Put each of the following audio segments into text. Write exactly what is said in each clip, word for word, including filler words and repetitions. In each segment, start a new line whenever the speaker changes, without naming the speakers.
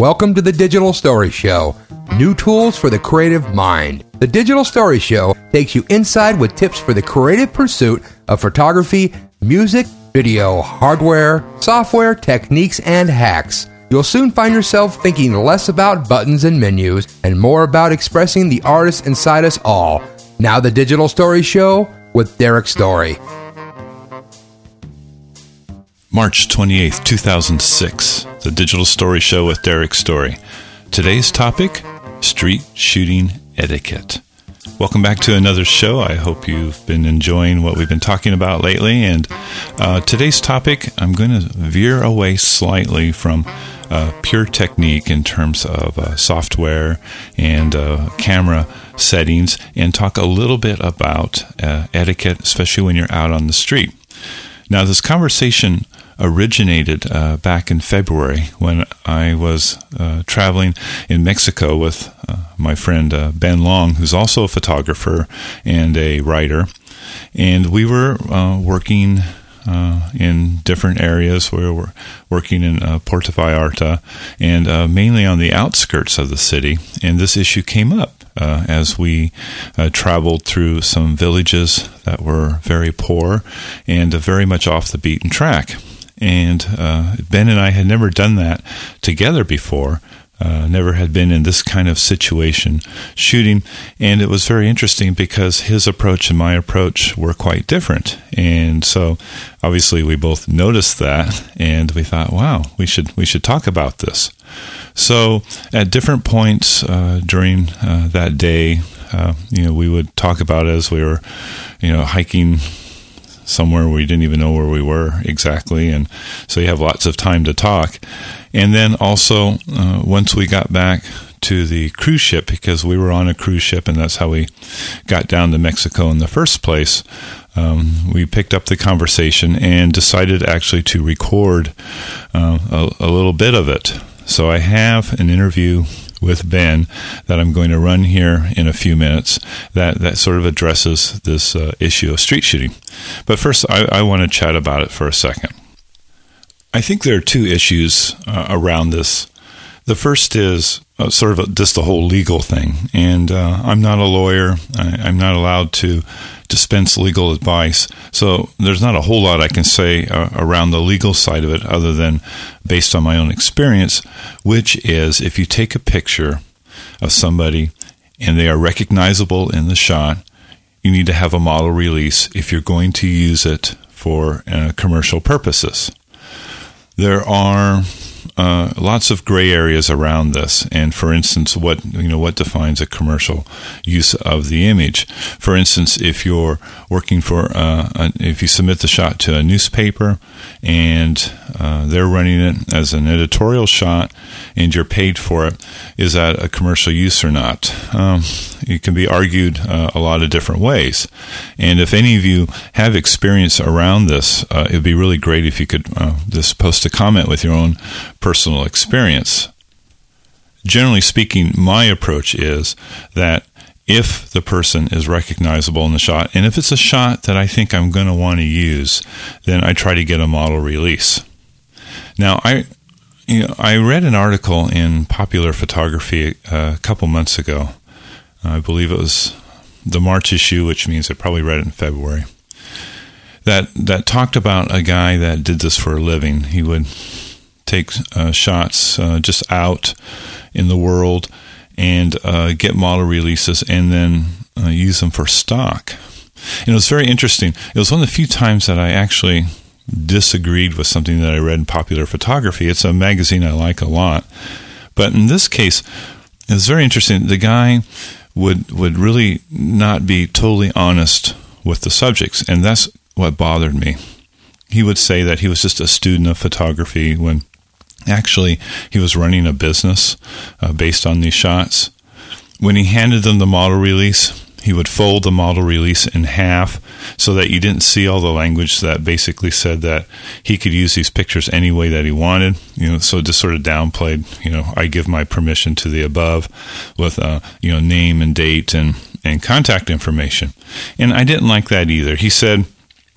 Welcome to the Digital Story Show. New tools for the creative mind. The Digital Story Show takes you inside with tips for the creative pursuit of photography, music, video, hardware, software, techniques, and hacks. You'll soon find yourself thinking less about buttons and menus and more about expressing the artist inside us all. Now the Digital Story Show with Derek Story.
March twenty-eighth, two thousand six, the Digital Story Show with Derek Story. Today's topic, street shooting etiquette. Welcome back to another show. I hope you've been enjoying what we've been talking about lately. And uh, today's topic, I'm going to veer away slightly from uh, pure technique in terms of uh, software and uh, camera settings and talk a little bit about uh, etiquette, especially when you're out on the street. Now, this conversation originated uh, back in February when I was uh, traveling in Mexico with uh, my friend uh, Ben Long, who's also a photographer and a writer. And we were uh, working uh, in different areas. We were working in uh, Puerto Vallarta and uh, mainly on the outskirts of the city. And this issue came up. Uh, as we uh, traveled through some villages that were very poor and uh, very much off the beaten track. And uh, Ben and I had never done that together before, uh, never had been in this kind of situation shooting. And it was very interesting because his approach and my approach were quite different. And so obviously we both noticed that and we thought, wow, we should we should talk about this. So at different points uh, during uh, that day, uh, you know, we would talk about it as we were, you know, hiking somewhere we didn't even know where we were exactly, and so you have lots of time to talk. And then also, uh, once we got back to the cruise ship, because we were on a cruise ship, and that's how we got down to Mexico in the first place, um, we picked up the conversation and decided actually to record uh, a, a little bit of it. So I have an interview with Ben that I'm going to run here in a few minutes that, that sort of addresses this uh, issue of street shooting. But first, I, I want to chat about it for a second. I think there are two issues uh, around this. The first is uh, sort of a, just the whole legal thing. And uh, I'm not a lawyer. I, I'm not allowed to dispense legal advice. So there's not a whole lot I can say uh, around the legal side of it other than based on my own experience, which is if you take a picture of somebody and they are recognizable in the shot, you need to have a model release if you're going to use it for uh, commercial purposes. There are Uh, lots of gray areas around this, and for instance, what you know, what defines a commercial use of the image? For instance, if you're working for, uh, a, if you submit the shot to a newspaper, and uh, they're running it as an editorial shot, and you're paid for it, is that a commercial use or not? Um, it can be argued uh, a lot of different ways, and if any of you have experience around this, uh, it'd be really great if you could uh, just post a comment with your own personal experience. Generally speaking, my approach is that if the person is recognizable in the shot, and if it's a shot that I think I'm going to want to use, then I try to get a model release. Now, I you know, I read an article in Popular Photography a couple months ago. I believe it was the March issue, which means I probably read it in February, that, that talked about a guy that did this for a living. He would take uh, shots uh, just out in the world and uh, get model releases and then uh, use them for stock. And it was very interesting. It was one of the few times that I actually disagreed with something that I read in Popular Photography. It's a magazine I like a lot. But in this case, it was very interesting. The guy would, would really not be totally honest with the subjects, and that's what bothered me. He would say that he was just a student of photography when actually he was running a business uh, based on these shots. When he handed them the model release, he would fold the model release in half so that you didn't see all the language that basically said that he could use these pictures any way that he wanted. You know, so it just sort of downplayed, you know, I give my permission to the above with, uh, you know, name and date and, and contact information. And I didn't like that either. He said,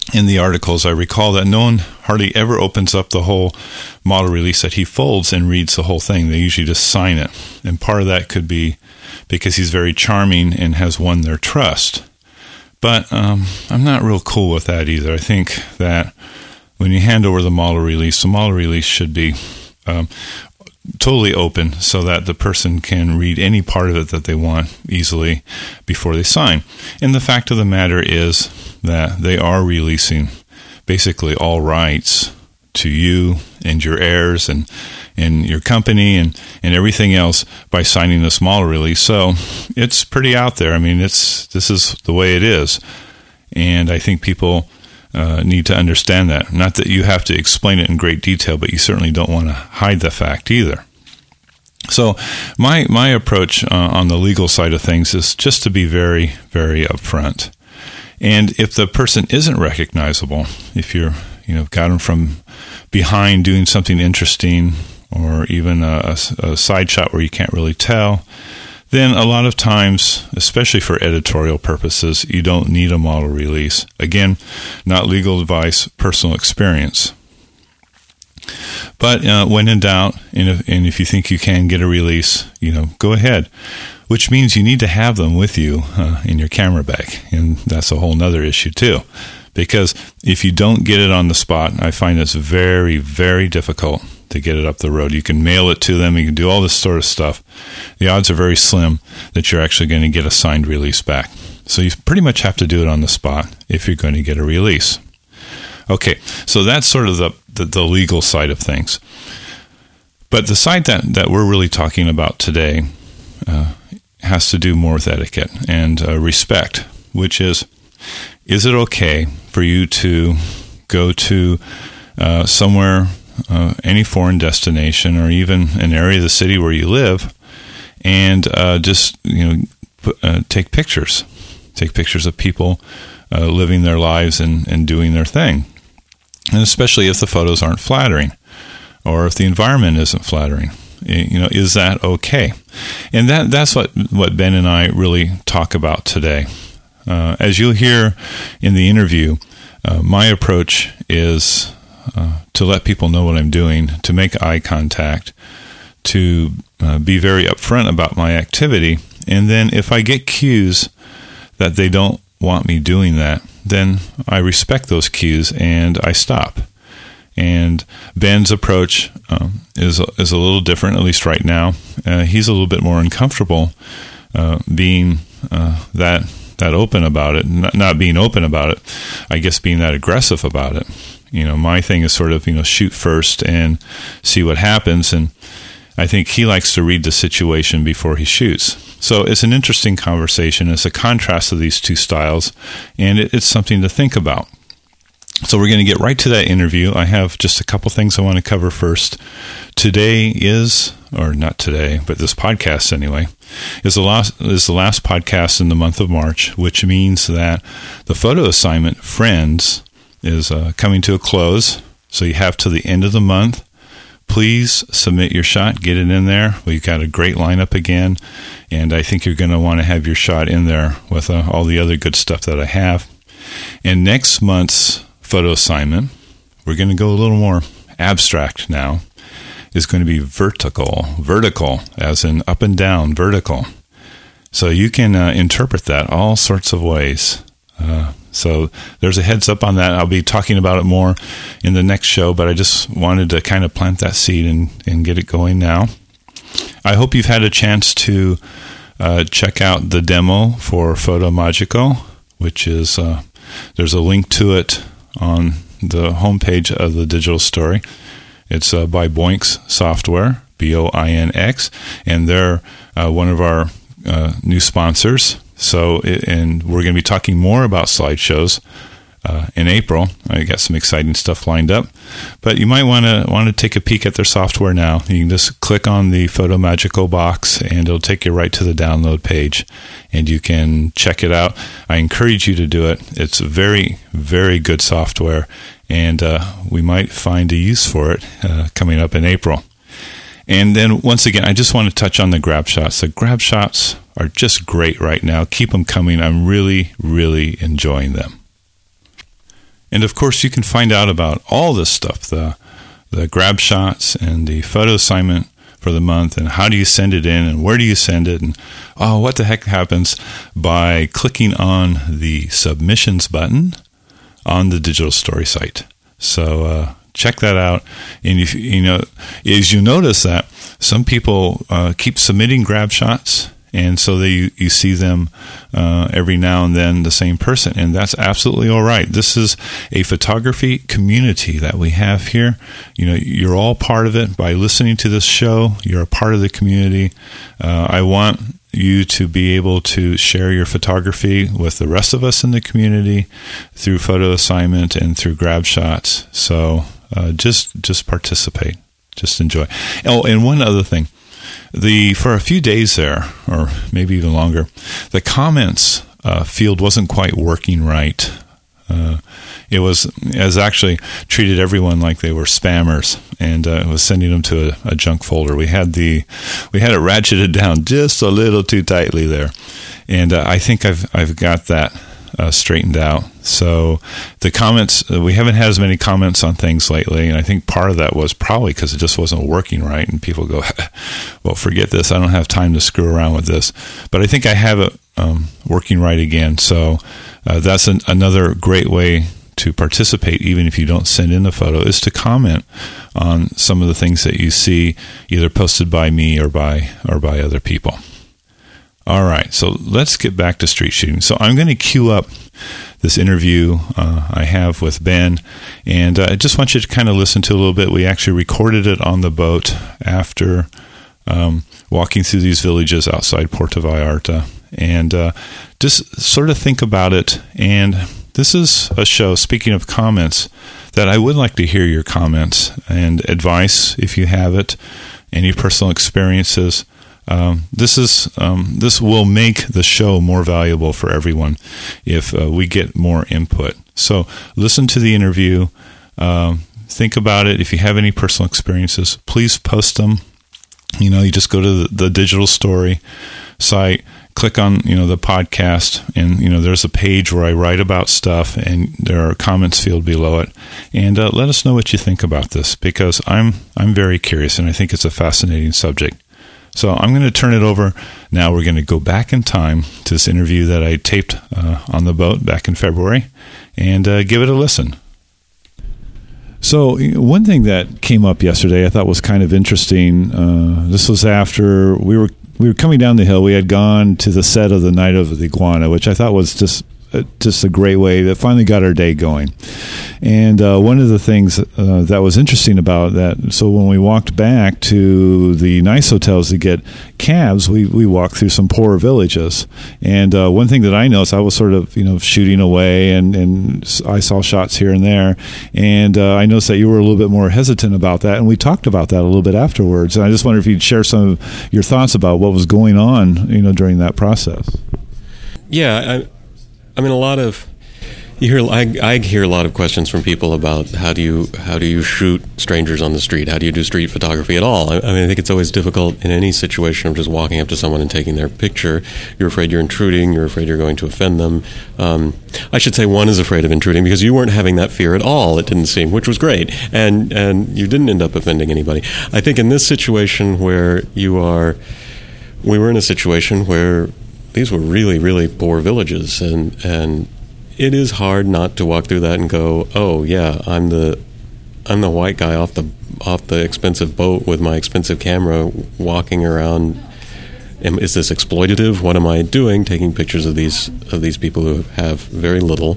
in the articles, I recall that no one hardly ever opens up the whole model release that he folds and reads the whole thing. They usually just sign it. And part of that could be because he's very charming and has won their trust. But um, I'm not real cool with that either. I think that when you hand over the model release, the model release should be um, totally open so that the person can read any part of it that they want easily before they sign. And the fact of the matter is that they are releasing basically all rights to you and your heirs and, and your company and, and everything else by signing this model release. So it's pretty out there. I mean, it's this is the way it is. And I think people uh, need to understand that. Not that you have to explain it in great detail, but you certainly don't want to hide the fact either. So my my approach uh, on the legal side of things is just to be very, very upfront. And if the person isn't recognizable, if you're, you know, got them from behind doing something interesting or even a, a, a side shot where you can't really tell, then a lot of times, especially for editorial purposes, you don't need a model release. Again, not legal advice, personal experience. But uh, when in doubt, and if, and if you think you can get a release, you know, go ahead. Which means you need to have them with you uh, in your camera bag. And that's a whole nother issue too. Because if you don't get it on the spot, I find it's very, very difficult to get it up the road. You can mail it to them. You can do all this sort of stuff. The odds are very slim that you're actually going to get a signed release back. So you pretty much have to do it on the spot if you're going to get a release. Okay, so that's sort of the, the, the legal side of things. But the side that, that we're really talking about today uh, has to do more with etiquette and uh, respect, which is, is it okay for you to go to uh, somewhere, uh, any foreign destination, or even an area of the city where you live, and uh, just you know put, uh, take pictures, take pictures of people uh, living their lives and, and doing their thing, and especially if the photos aren't flattering, or if the environment isn't flattering. You know, is that okay? And that that's what, what Ben and I really talk about today. Uh, as you'll hear in the interview, uh, my approach is uh, to let people know what I'm doing, to make eye contact, to uh, be very upfront about my activity, and then if I get cues that they don't want me doing that, then I respect those cues and I stop. And Ben's approach um, is is a little different, at least right now. Uh, he's a little bit more uncomfortable uh, being uh, that that open about it. Not, not being open about it, I guess being that aggressive about it. You know, my thing is sort of, you know, shoot first and see what happens. And I think he likes to read the situation before he shoots. So it's an interesting conversation. It's a contrast of these two styles, and it, it's something to think about. So we're going to get right to that interview. I have just a couple things I want to cover first. Today is, or not today, but this podcast anyway, is the last is the last podcast in the month of March, which means that the photo assignment Friends is uh, coming to a close. So you have to the end of the month. Please submit your shot, get it in there. We've got a great lineup again, and I think you're going to want to have your shot in there with uh, all the other good stuff that I have. And next month's photo assignment, we're going to go a little more abstract now, is going to be vertical. Vertical, as in up and down, vertical. So you can uh, interpret that all sorts of ways. Uh, so there's a heads up on that. I'll be talking about it more in the next show, but I just wanted to kind of plant that seed and, and get it going now. I hope you've had a chance to uh, check out the demo for Photo Magico, which is, uh, there's a link to it on the homepage of the Digital Story. It's uh, by Boinx Software, B O I N X, and they're uh, one of our uh, new sponsors. So, and we're going to be talking more about slideshows uh, in April. I got some exciting stuff lined up, but you might want to want to take a peek at their software now. You can just click on the Photo Magico box, and it'll take you right to the download page, and you can check it out. I encourage you to do it. It's very, very good software, and uh, we might find a use for it uh, coming up in April. And then, once again, I just want to touch on the grab shots. The grab shots are just great right now. Keep them coming. I'm really, really enjoying them. And of course, you can find out about all this stuff, the the grab shots and the photo assignment for the month, and how do you send it in, and where do you send it, and oh, what the heck happens by clicking on the submissions button on the Digital Story site. So uh, check that out. And if you know, as you notice that some people uh, keep submitting grab shots, and so they, you, you see them uh, every now and then, the same person, and that's absolutely all right. This is a photography community that we have here. You know, you're all part of it by listening to this show. You're a part of the community. Uh, I want you to be able to share your photography with the rest of us in the community through photo assignment and through grab shots. So uh, just just participate, just enjoy. Oh, and one other thing. The for a few days there, or maybe even longer, the comments uh, field wasn't quite working right. Uh, it was, it was actually treated everyone like they were spammers, and uh, it was sending them to a, a junk folder. We had the we had it ratcheted down just a little too tightly there, and uh, I think I've I've got that uh, straightened out. So the comments, we haven't had as many comments on things lately, and I think part of that was probably because it just wasn't working right, and people go, well, forget this, I don't have time to screw around with this. But I think I have it um, working right again, so uh, that's an, another great way to participate, even if you don't send in the photo, is to comment on some of the things that you see either posted by me or by or by other people. All right, so let's get back to street shooting. So I'm going to queue up this interview uh, I have with Ben, and uh, I just want you to kind of listen to a little bit. We actually recorded it on the boat after um, walking through these villages outside Puerto Vallarta, and uh, just sort of think about it. And this is a show, speaking of comments, that I would like to hear your comments and advice if you have it, any personal experiences. Um, this is um, this will make the show more valuable for everyone if uh, we get more input. So listen to the interview, um, think about it. If you have any personal experiences, please post them. You know, you just go to the, the Digital Story site, click on you know the podcast, and you know there's a page where I write about stuff, and there are comments field below it. And uh, let us know what you think about this, because I'm I'm very curious, and I think it's a fascinating subject. So I'm going to turn it over. Now we're going to go back in time to this interview that I taped uh, on the boat back in February, and uh, give it a listen. So one thing that came up yesterday I thought was kind of interesting. Uh, this was after we were we were coming down the hill. We had gone to the set of the Night of the Iguana, which I thought was just just a great way that finally got our day going. And uh, one of the things uh, that was interesting about that, so when we walked back to the nice hotels to get cabs, we, we walked through some poorer villages. And uh, one thing that I noticed, I was sort of, you know, shooting away, and, and I saw shots here and there. And uh, I noticed that you were a little bit more hesitant about that, and we talked about that a little bit afterwards. And I just wonder if you'd share some of your thoughts about what was going on, you know, during that process.
Yeah, I I mean, a lot of you hear. I, I hear a lot of questions from people about how do you how do you shoot strangers on the street? How do you do street photography at all? I, I mean, I think it's always difficult in any situation of just walking up to someone and taking their picture. You're afraid you're intruding. You're afraid you're going to offend them. Um, I should say one is afraid of intruding because you weren't having that fear at all. It didn't seem, which was great, and and you didn't end up offending anybody. I think in this situation where you are, we were in a situation where these were really, really poor villages, and and it is hard not to walk through that and go, oh yeah, I'm the I'm the white guy off the off the expensive boat with my expensive camera walking around. Am, is this exploitative? What am I doing? Taking pictures of these of these people who have very little.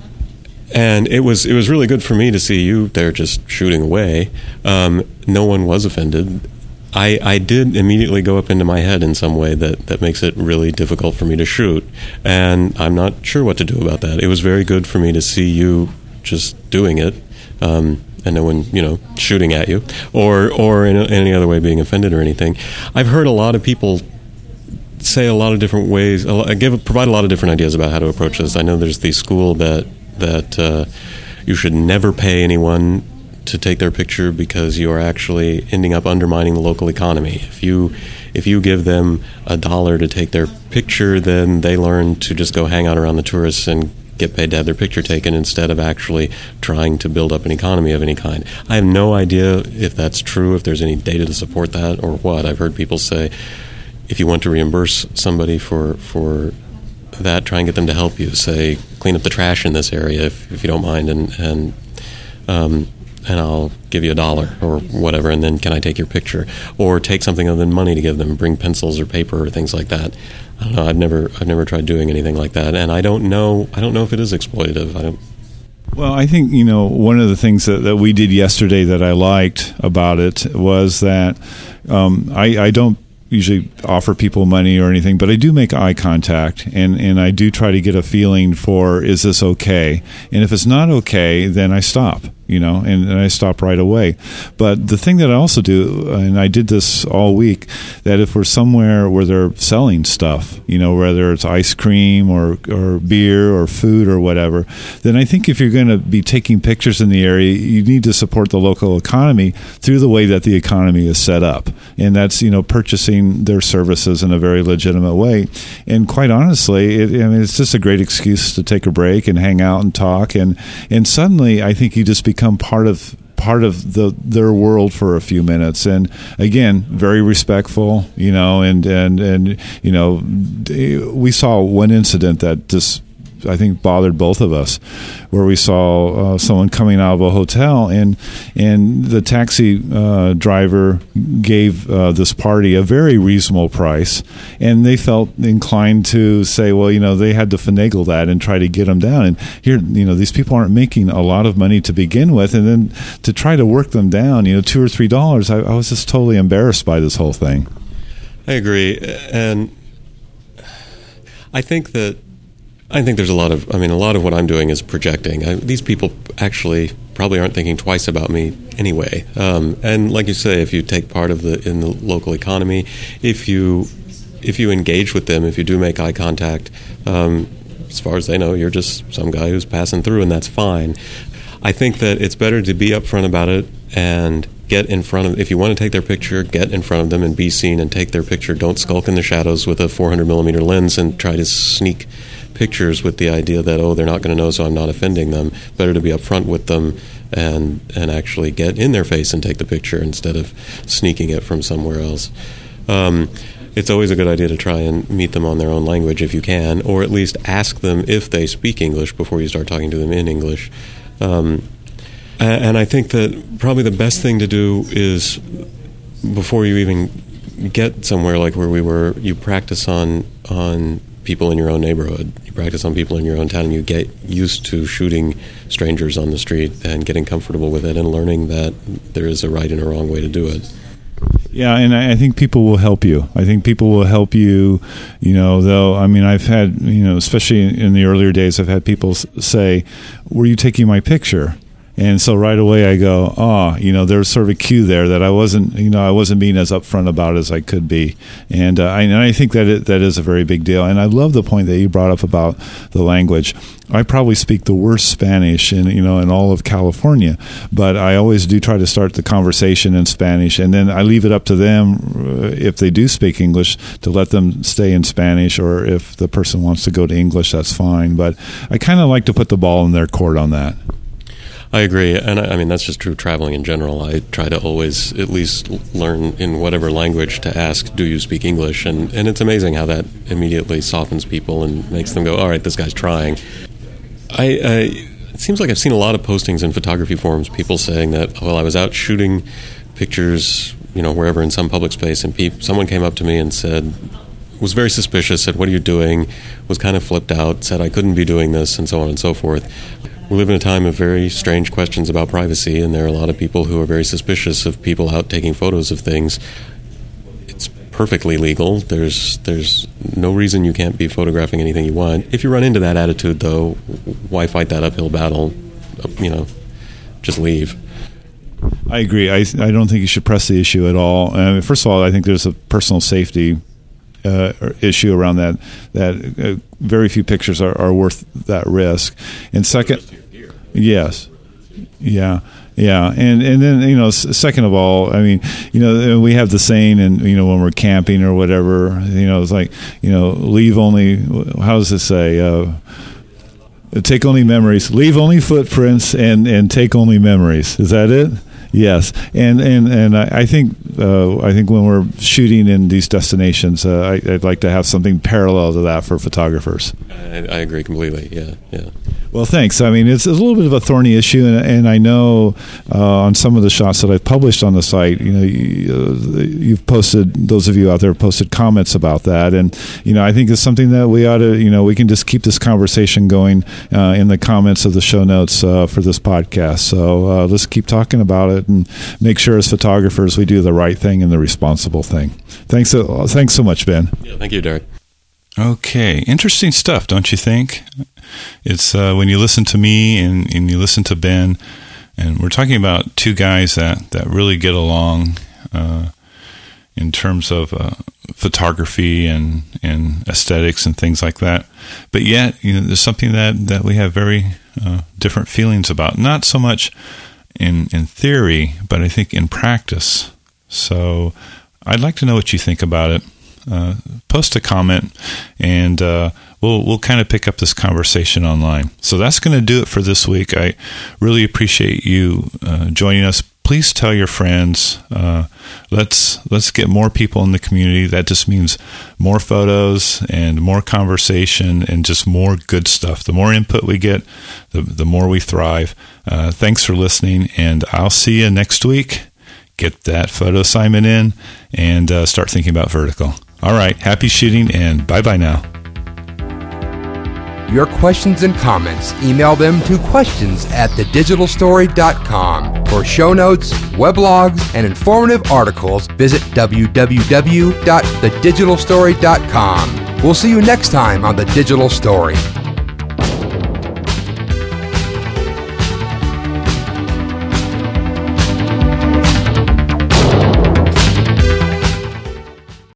And it was it was really good for me to see you there just shooting away. Um, no one was offended. I, I did immediately go up into my head in some way that, that makes it really difficult for me to shoot. And I'm not sure what to do about that. It was very good for me to see you just doing it, um, and no one, you know, shooting at you, or or in, a, in any other way being offended or anything. I've heard a lot of people say a lot of different ways, give provide a lot of different ideas about how to approach this. I know there's the school that, that uh, you should never pay anyone to take their picture because you are actually ending up undermining the local economy. If you if you give them a dollar to take their picture, then they learn to just go hang out around the tourists and get paid to have their picture taken instead of actually trying to build up an economy of any kind. I have no idea if that's true, if there's any data to support that or what. I've heard people say if you want to reimburse somebody for, for that, try and get them to help you. Say, clean up the trash in this area if, if you don't mind, and, and um, and I'll give you a dollar or whatever, and then can I take your picture? Or take something other than money to give them, bring pencils or paper or things like that. I don't know. I've never, I've never tried doing anything like that, and I don't know. I don't know if it is exploitative. I don't.
Well, I think, you know, one of the things that, that we did yesterday that I liked about it was that um, I, I don't usually offer people money or anything, but I do make eye contact, and, and I do try to get a feeling for, is this okay? And if it's not okay, then I stop, you know, and, and I stop right away. But the thing that I also do, and I did this all week, that if we're somewhere where they're selling stuff, you know, whether it's ice cream or, or beer or food or whatever, then I think if you're going to be taking pictures in the area, you need to support the local economy through the way that the economy is set up. And that's, you know, purchasing their services in a very legitimate way. And quite honestly, it, I mean, it's just a great excuse to take a break and hang out and talk. And, and suddenly, I think you just become part of part of the their world for a few minutes. And again, very respectful, you know, and, and, and you know, we saw one incident that just, I think, bothered both of us, where we saw uh, someone coming out of a hotel, and and the taxi uh, driver gave uh, this party a very reasonable price, and they felt inclined to say, well, you know, they had to finagle that and try to get them down. And here, you know, these people aren't making a lot of money to begin with, and then to try to work them down, you know, two or three dollars, I, I was just totally embarrassed by this whole thing.
I agree, and I think that. I think there's a lot of, I mean, a lot of what I'm doing is projecting. I, these people actually probably aren't thinking twice about me anyway. Um, and like you say, if you take part of the in the local economy, if you if you engage with them, if you do make eye contact, um, as far as they know, you're just some guy who's passing through, and that's fine. I think that it's better to be upfront about it and get in front of, if you want to take their picture, get in front of them and be seen and take their picture. Don't skulk in the shadows with a four hundred millimeter lens and try to sneak pictures with the idea that, oh, they're not going to know, so I'm not offending them. Better to be upfront with them and and actually get in their face and take the picture instead of sneaking it from somewhere else. Um, it's always a good idea to try and meet them on their own language if you can, or at least ask them if they speak English before you start talking to them in English. Um, and I think that probably the best thing to do is, before you even get somewhere like where we were, you practice on on people in your own neighborhood. You practice on people in your own town, and you get used to shooting strangers on the street and getting comfortable with it and learning that there is a right and a wrong way to do it.
Yeah, and I think people will help you. I think people will help you, you know, though, I mean, I've had, you know, especially in the earlier days, I've had people say, were you taking my picture? And so right away I go, oh, you know, there's sort of a cue there that I wasn't, you know, I wasn't being as upfront about as I could be. And, uh, I, and I think that it, that is a very big deal. And I love the point that you brought up about the language. I probably speak the worst Spanish in, you know, in all of California, but I always do try to start the conversation in Spanish. And then I leave it up to them, uh, if they do speak English, to let them stay in Spanish, or if the person wants to go to English, that's fine. But I kind of like to put the ball in their court on that.
I agree, and I, I mean, that's just true traveling in general. I try to always at least learn in whatever language to ask, do you speak English? And, and it's amazing how that immediately softens people and makes them go, all right, this guy's trying. I, I it seems like I've seen a lot of postings in photography forums, people saying that, well, I was out shooting pictures, you know, wherever in some public space, and pe- someone came up to me and said, was very suspicious, said, what are you doing? Was kind of flipped out, said I couldn't be doing this, and so on and so forth. We live in a time of very strange questions about privacy, and there are a lot of people who are very suspicious of people out taking photos of things. It's perfectly legal. There's there's no reason you can't be photographing anything you want. If you run into that attitude, though, why fight that uphill battle? You know, just leave.
I agree. I I don't think you should press the issue at all. I mean, first of all, I think there's a personal safety Uh, issue around that, that uh, very few pictures are, are worth that risk. And second, yes, yeah, yeah. And, and then, you know, second of all, I mean, you know, we have the saying, and, you know, when we're camping or whatever, you know, it's like, you know, leave only, how does it say? Uh, Take only memories, leave only footprints, and, and take only memories. Is that it? Yes, and and and I, I think uh, I think when we're shooting in these destinations, uh, I, I'd like to have something parallel to that for photographers.
I, I agree completely. Yeah, yeah.
Well, thanks. I mean, it's a little bit of a thorny issue, and, and I know uh, on some of the shots that I've published on the site, you know, you, uh, you've posted, those of you out there have posted comments about that, and you know, I think it's something that we ought to, you know, we can just keep this conversation going uh, in the comments of the show notes uh, for this podcast. So uh, let's keep talking about it and make sure as photographers we do the right thing and the responsible thing. Thanks, so, thanks so much, Ben.
Yeah, thank you, Derek.
Okay, interesting stuff, don't you think? It's uh, when you listen to me and, and you listen to Ben, and we're talking about two guys that, that really get along uh, in terms of uh, photography and, and aesthetics and things like that. But yet, you know, there's something that, that we have very uh, different feelings about. Not so much in, in theory, but I think in practice. So I'd like to know what you think about it. Uh, post a comment, and uh, we'll we'll kind of pick up this conversation online. So that's going to do it for this week. I really appreciate you uh, joining us. Please tell your friends. Uh, let's let's get more people in the community. That just means more photos and more conversation and just more good stuff. The more input we get, the the more we thrive. Uh, thanks for listening, and I'll see you next week. Get that photo assignment in and uh, start thinking about vertical. All right, happy shooting, and bye-bye now.
Your questions and comments, email them to questions at the digital story dot com. For show notes, weblogs, and informative articles, visit w w w dot the digital story dot com. We'll see you next time on The Digital Story.